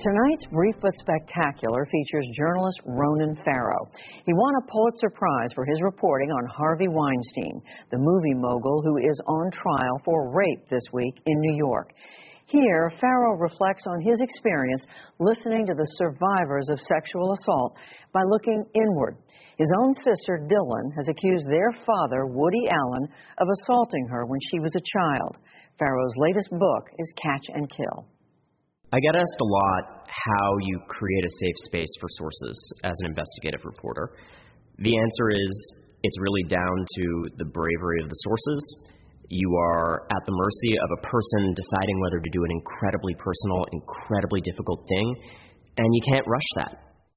Tonight's Brief but Spectacular features journalist Ronan Farrow. He won a Pulitzer Prize for his reporting on Harvey Weinstein, the movie mogul who is on trial for rape this week in New York. Here, Farrow reflects on his experience listening to the survivors of sexual assault by looking inward. His own sister, Dylan, has accused their father, Woody Allen, of assaulting her when she was a child. Farrow's latest book is Catch and Kill. I get asked a lot how you create a safe space for sources as an investigative reporter. The answer is it's really down to the bravery of the sources. You are at the mercy of a person deciding whether to do an incredibly personal, incredibly difficult thing, and you can't rush that.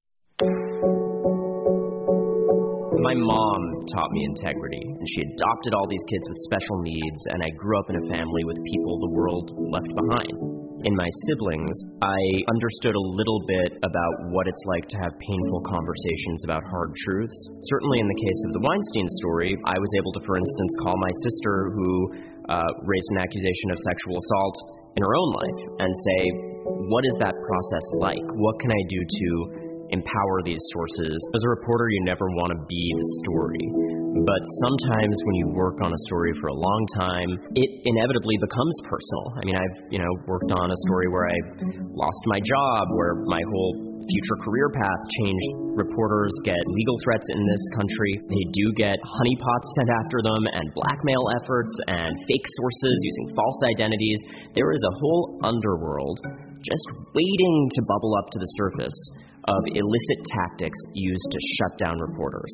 My mom taught me integrity, and she adopted all these kids with special needs, and I grew up in a family with people the world left behind. In my siblings, I understood a little bit about what it's like to have painful conversations about hard truths. Certainly in the case of the Weinstein story, I was able to, for instance, call my sister who raised an accusation of sexual assault in her own life and say, what is that process like? What can I do to empower these sources? As a reporter, you never want to be the story. But sometimes when you work on a story for a long time, it inevitably becomes personal. I mean, I've, worked on a story where I lost my job, where my whole future career path changed. Reporters get legal threats in this country. They do get honeypots sent after them and blackmail efforts and fake sources using false identities. There is a whole underworld just waiting to bubble up to the surface of illicit tactics used to shut down reporters.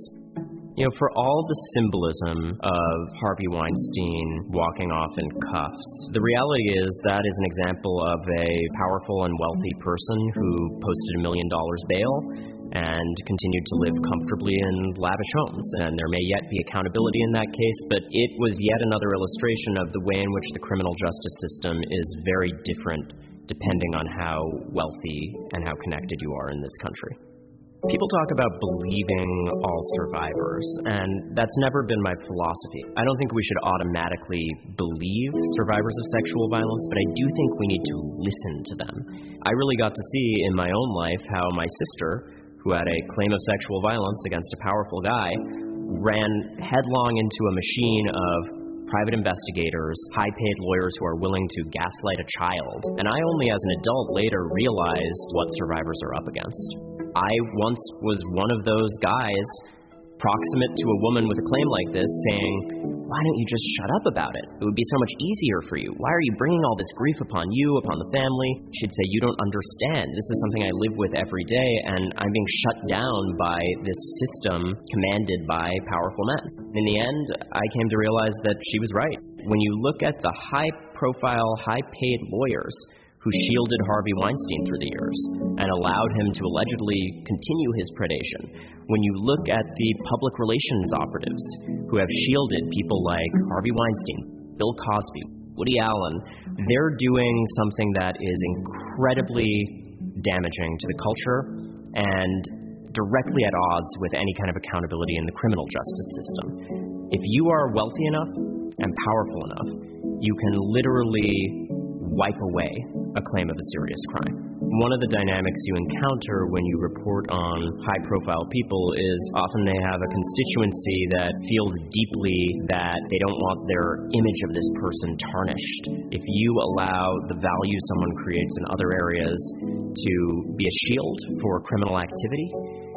For all the symbolism of Harvey Weinstein walking off in cuffs, the reality is that is an example of a powerful and wealthy person who posted $1 million bail and continued to live comfortably in lavish homes. And there may yet be accountability in that case, but it was yet another illustration of the way in which the criminal justice system is very different depending on how wealthy and how connected you are in this country. People talk about believing all survivors, and that's never been my philosophy. I don't think we should automatically believe survivors of sexual violence, but I do think we need to listen to them. I really got to see in my own life how my sister, who had a claim of sexual violence against a powerful guy, ran headlong into a machine of private investigators, high-paid lawyers who are willing to gaslight a child. And I only as an adult later realized what survivors are up against. I once was one of those guys proximate to a woman with a claim like this saying, why don't you just shut up about it? It would be so much easier for you. Why are you bringing all this grief upon you, upon the family? She'd say, you don't understand. This is something I live with every day, and I'm being shut down by this system commanded by powerful men. In the end, I came to realize that she was right. When you look at the high-profile, high-paid lawyers who shielded Harvey Weinstein through the years and allowed him to allegedly continue his predation, when you look at the public relations operatives who have shielded people like Harvey Weinstein, Bill Cosby, Woody Allen, they're doing something that is incredibly damaging to the culture and directly at odds with any kind of accountability in the criminal justice system. If you are wealthy enough and powerful enough, you can literally wipe away a claim of a serious crime. One of the dynamics you encounter when you report on high-profile people is often they have a constituency that feels deeply that they don't want their image of this person tarnished. If you allow the value someone creates in other areas to be a shield for criminal activity,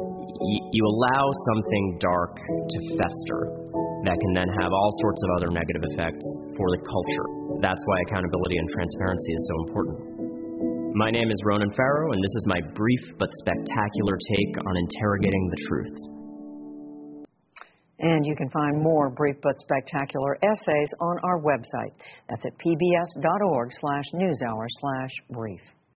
you allow something dark to fester that can then have all sorts of other negative effects for the culture. That's why accountability and transparency is so important. My name is Ronan Farrow, and this is my brief but spectacular take on interrogating the truth. And you can find more brief but spectacular essays on our website. That's at pbs.org/newshour/brief.